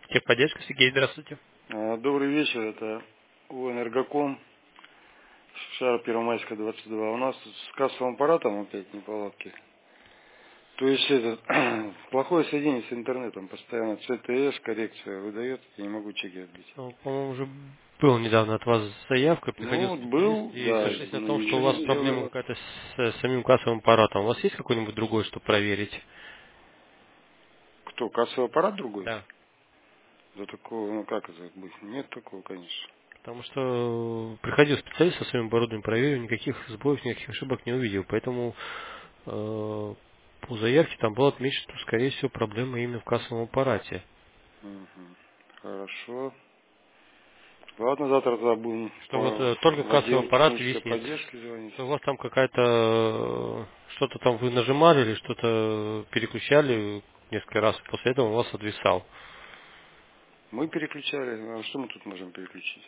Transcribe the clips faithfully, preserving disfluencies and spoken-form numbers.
Техподдержка, Сергей, здравствуйте. А, Добрый вечер, это УЭНергоком, Шара Первомайская, двадцать два. У нас тут с кассовым аппаратом опять неполадки. То есть это плохое соединение с интернетом, постоянно ЦТС, коррекция выдает, я не могу чеки отбить. Ну, по-моему, уже была недавно от вас заявка, Ну приходил вот специалист был, и да, сошлись на но том, что у ничего вас не проблема сделали. какая-то с э, самим кассовым аппаратом. У вас есть какой-нибудь другой, чтобы проверить? Кто, кассовый аппарат другой? Да. Да такого, ну как это быть? Нет такого, конечно. Потому что приходил специалист со своим оборудованием, проверил, никаких сбоев, никаких ошибок не увидел. Поэтому э, по заявке там было отмечено, что, скорее всего, проблема именно в кассовом аппарате. Мгм. Хорошо. Ладно, завтра тогда будем Что вот по- э, только в кассовый отдел аппарат технической виснет. поддержки звонить. Что у вас там какая-то э, что-то там вы нажимали или что-то переключали несколько раз, и после этого у вас отвисал. Мы переключали, а что мы тут можем переключить?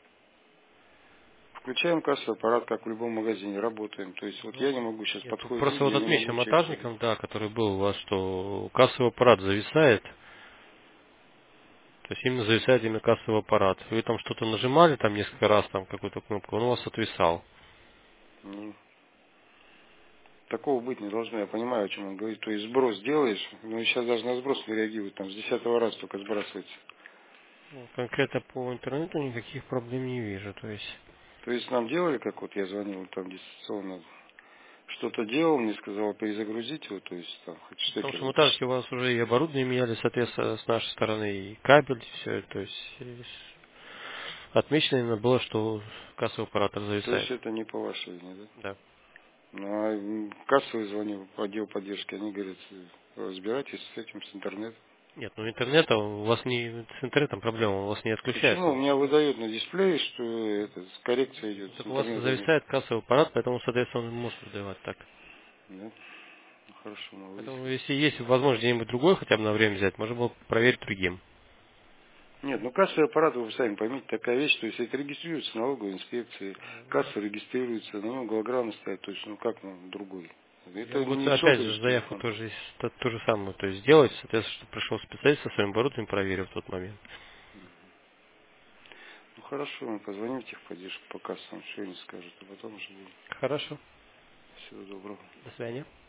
Включаем кассовый аппарат, как в любом магазине, работаем. То есть вот Ну, я не могу сейчас нет, тут подходят просто люди, вот я не отмечено могу чек свалить. монтажником, да, который был у вас, что кассовый аппарат зависает, то есть именно зависает именно кассовый аппарат. Вы там что-то нажимали там несколько раз, там какую-то кнопку, он у вас отвисал. Ну, такого быть не должно, я понимаю, о чем он говорит. То есть сброс делаешь, но сейчас даже на сброс не реагирует, там с десятого раза только сбрасывается. Ну, конкретно по интернету никаких проблем не вижу, то есть. То есть нам делали, как вот я звонил там дистанционно, что-то делал, мне сказал перезагрузить его, то есть там хоть Потому штекер что вытащить. монтажники у вас уже и оборудование меняли, соответственно, с нашей стороны, и кабель, все, то есть и отмечено именно было, что кассовый оператор То есть зависает. это не по вашей вине, да? Да. Ну, а м, кассовый звонил в отдел поддержки, они говорят, разбирайтесь с этим, с интернетом. Нет, ну интернета у вас не с интернетом проблема, у вас не Почему? отключается. У меня выдает на дисплее, что это, коррекция идет, с Так у вас интернета нет. зависает кассовый аппарат, поэтому, соответственно, он не может выдавать так. Да? Ну, хорошо, мы Поэтому, выясним. если есть возможность где-нибудь другой хотя бы на время взять, можно было проверить другим. Нет, ну кассовый аппарат, вы сами поймите, такая вещь, что если это регистрируется налоговой инспекцией, касса регистрируется, на нем голограмма стоит, то есть, ну как ну, другой? Я Это могу, не опять сотовый же, же заявку телефон. тоже, то, то же самое, то есть сделать, соответственно, чтобы пришел специалист со своим оборудованием, проверил в тот момент. Ну хорошо, мы позвоним в техподдержку по кассам, что они скажут, а потом уже будем. Хорошо. Всего доброго. До свидания.